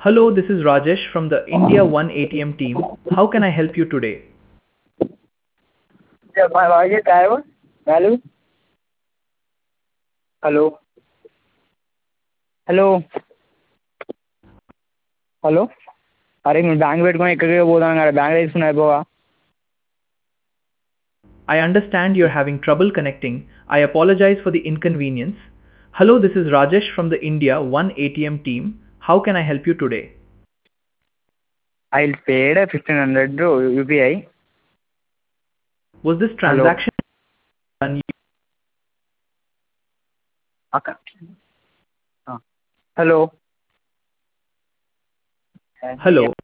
Hello, this is Rajesh from the India One ATM team. How can I help you today? Yeah, why is it Taiwan? Value? Hello? Hello hello అరే మీరు bank పెట్టుకొని ఎక్కడికి పోదాం కదా bank తీసుకుని అయిపోవా I understand you're having trouble connecting. I apologize for the inconvenience. Hello, this is Rajesh from the India One ATM team. How can I help you today? I paid 1500 UPI Was this hello transaction done? అక్క hello Hello.